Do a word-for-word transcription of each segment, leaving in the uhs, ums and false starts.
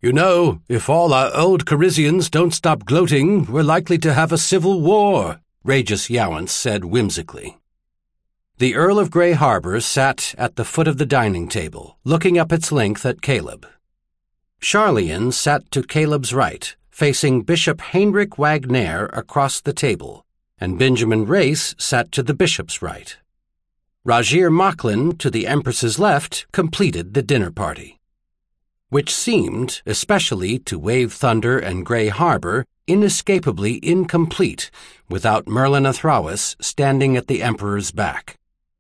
You know, if all our old Corisians don't stop gloating, we're likely to have a civil war, Regis Youwant said whimsically. The Earl of Grey Harbor sat at the foot of the dining table, looking up its length at Caleb. Charlian sat to Caleb's right, facing Bishop Heinrich Wagner across the table, and Benjamin Race sat to the bishop's right. Rajir Mocklin, to the Empress's left, completed the dinner party, which seemed, especially to Wave Thunder and Grey Harbor, inescapably incomplete without Merlin Athrawis standing at the Emperor's back.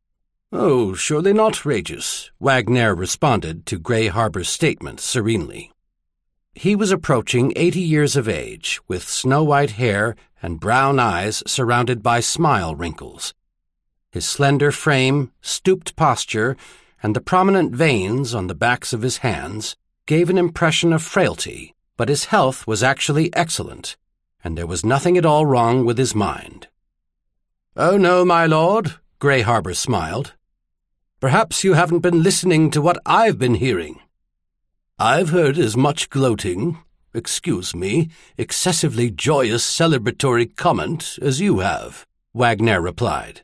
"Oh, surely not, Regis," Wagner responded to Grey Harbor's statement serenely. He was approaching eighty years of age, with snow-white hair and brown eyes surrounded by smile wrinkles. His slender frame, stooped posture, and the prominent veins on the backs of his hands gave an impression of frailty, but his health was actually excellent, and there was nothing at all wrong with his mind. "Oh no, my lord," Grey Harbor smiled. "Perhaps you haven't been listening to what I've been hearing." "I've heard as much gloating, excuse me, excessively joyous celebratory comment as you have," Wagner replied.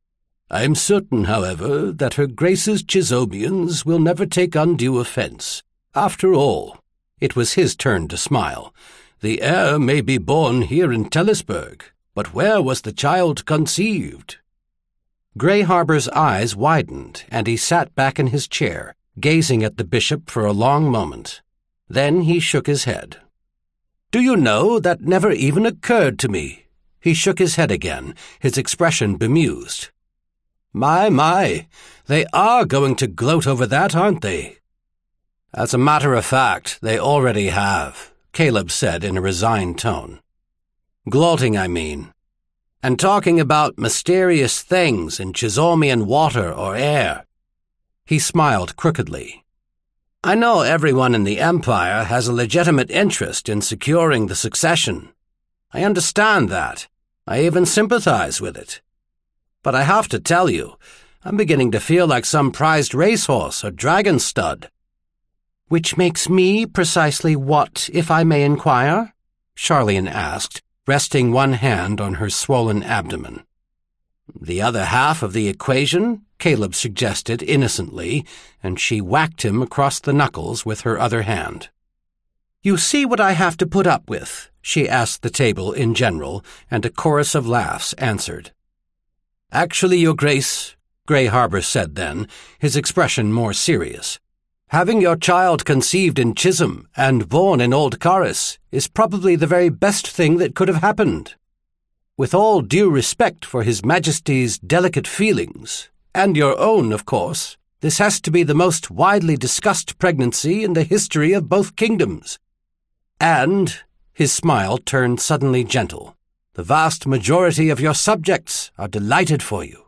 "I am certain, however, that Her Grace's Chizomians will never take undue offense. After all," it was his turn to smile, "the heir may be born here in Tellisburg, but where was the child conceived?" Grey Harbor's eyes widened, and he sat back in his chair, gazing at the bishop for a long moment. Then he shook his head. "Do you know, that never even occurred to me." He shook his head again, his expression bemused. "My, my, they are going to gloat over that, aren't they?" "As a matter of fact, they already have," Caleb said in a resigned tone. "Gloating, I mean. And talking about mysterious things in Chizomian water or air." He smiled crookedly. "I know everyone in the Empire has a legitimate interest in securing the succession. I understand that. I even sympathize with it. But I have to tell you, I'm beginning to feel like some prized racehorse or dragon stud." "Which makes me precisely what, if I may inquire?" Charlian asked, resting one hand on her swollen abdomen. "The other half of the equation," Caleb suggested innocently, and she whacked him across the knuckles with her other hand. "You see what I have to put up with?" she asked the table in general, and a chorus of laughs answered. "Actually, Your Grace," Grey Harbor said then, his expression more serious, "having your child conceived in Chisholm and born in Old Caris is probably the very best thing that could have happened. With all due respect for His Majesty's delicate feelings, and your own, of course, this has to be the most widely discussed pregnancy in the history of both kingdoms. And," his smile turned suddenly gentle, "the vast majority of your subjects are delighted for you."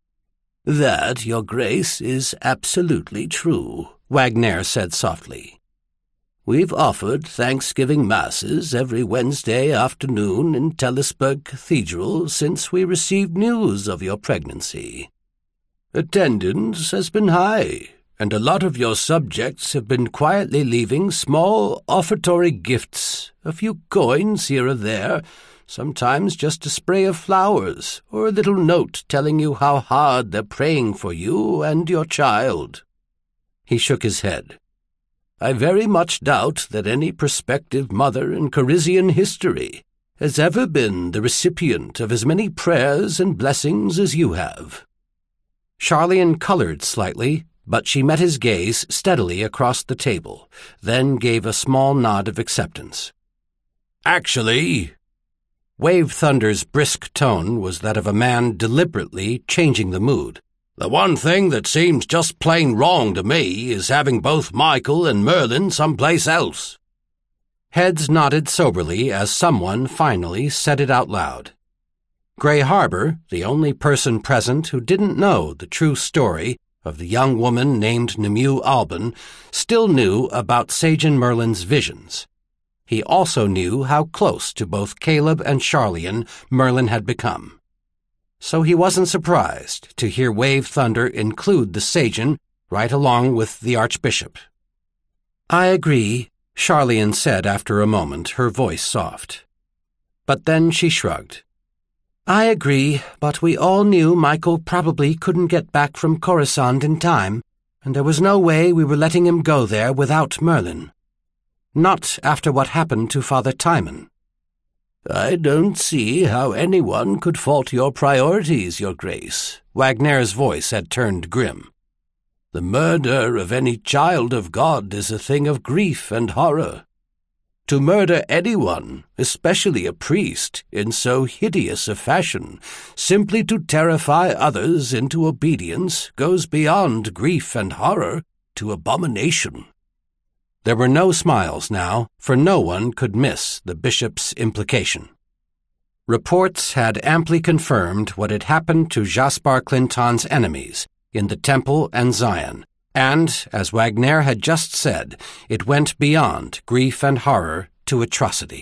"That, Your Grace, is absolutely true," Wagner said softly. "We've offered Thanksgiving Masses every Wednesday afternoon in Tellisburg Cathedral since we received news of your pregnancy. Attendance has been high, and a lot of your subjects have been quietly leaving small offertory gifts, a few coins here or there, sometimes just a spray of flowers or a little note telling you how hard they're praying for you and your child." He shook his head. "I very much doubt that any prospective mother in Corisian history has ever been the recipient of as many prayers and blessings as you have." Charlian colored slightly, but she met his gaze steadily across the table, then gave a small nod of acceptance. "Actually," Wave Thunder's brisk tone was that of a man deliberately changing the mood, "the one thing that seems just plain wrong to me is having both Michael and Merlin someplace else." Heads nodded soberly as someone finally said it out loud. Grey Harbor, the only person present who didn't know the true story of the young woman named Nemu Alban, still knew about Sajan Merlin's visions. He also knew how close to both Caleb and Charlian Merlin had become. So he wasn't surprised to hear Wave Thunder include the Sajan right along with the Archbishop. "I agree," Charlian said after a moment, her voice soft. But then she shrugged. I agree, but we all knew Michael probably couldn't get back from Coruscant in time, and there was no way we were letting him go there without Merlin. Not after what happened to Father Timon. I don't see how anyone could fault your priorities, Your Grace. Wagner's voice had turned grim. The murder of any child of God is a thing of grief and horror. To murder anyone, especially a priest, in so hideous a fashion, simply to terrify others into obedience, goes beyond grief and horror to abomination. There were no smiles now, for no one could miss the bishop's implication. Reports had amply confirmed what had happened to Jaspar Clinton's enemies in the Temple and Zion, and, as Wagner had just said, it went beyond grief and horror to atrocity.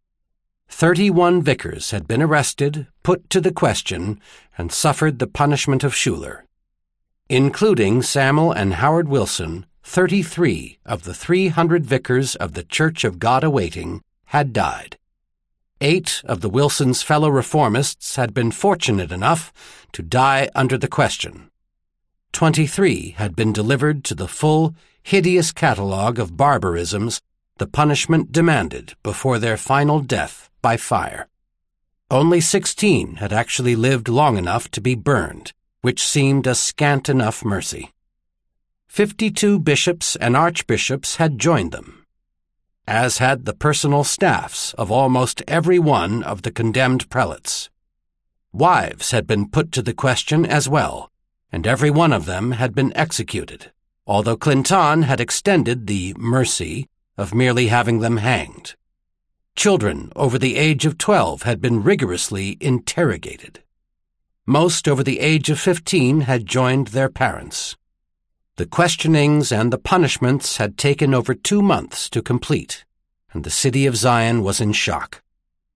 Thirty-one vicars had been arrested, put to the question, and suffered the punishment of Schuler. Including Samuel and Howard Wilson, thirty-three of the three hundred vicars of the Church of God Awaiting had died. Eight of the Wilsons' fellow reformists had been fortunate enough to die under the question. Twenty-three had been delivered to the full, hideous catalogue of barbarisms the punishment demanded before their final death by fire. Only sixteen had actually lived long enough to be burned, which seemed a scant enough mercy. Fifty-two bishops and archbishops had joined them, as had the personal staffs of almost every one of the condemned prelates. Wives had been put to the question as well, and every one of them had been executed, although Clinton had extended the mercy of merely having them hanged. Children over the age of twelve had been rigorously interrogated. Most over the age of fifteen had joined their parents. The questionings and the punishments had taken over two months to complete, and the city of Zion was in shock.